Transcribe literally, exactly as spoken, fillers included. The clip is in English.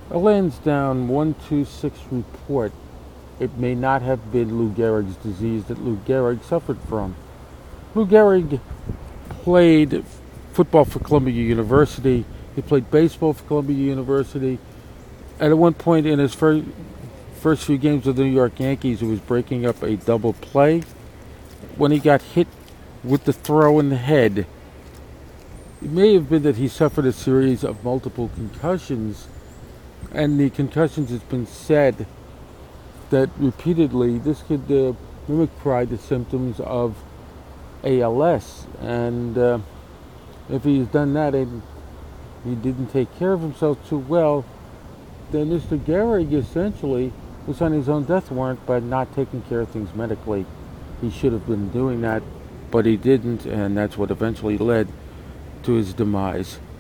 A Lansdowne one two six report. It may not have been Lou Gehrig's disease that Lou Gehrig suffered from. Lou Gehrig played football for Columbia University. He played baseball for Columbia University. And at one point in his first, first few games with the New York Yankees, he was breaking up a double play. When he got hit with the throw in the head, it may have been that he suffered a series of multiple concussions, and the concussions, it's been said that repeatedly this could uh, mimic the symptoms of A L S, and uh, if he's done that and he didn't take care of himself too well, then Mister Gehrig essentially was on his own death warrant by not taking care of things medically. He should have been doing that, but he didn't, and that's what eventually led to his demise.